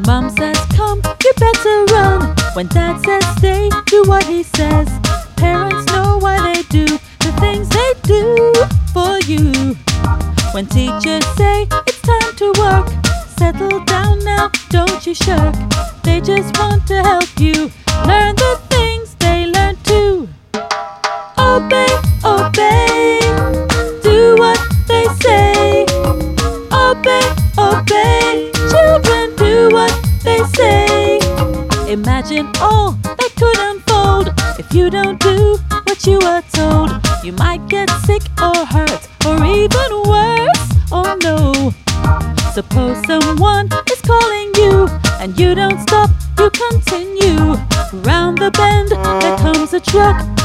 Mom says come, you better run. When Dad says stay, do what he says. Parents know why they do the things they do for you. When teachers say it's time to work, settle down now, don't you shirk. They just want to help you learn the things they learn too. Obey, obey, do what they say. Obey, obey, children, do what they say. Imagine all that could unfold if you don't do what you are told. You might get sick or hurt, or even worse, oh no. Suppose someone is calling you and you don't stop, you continue. Round the bend there comes a truck.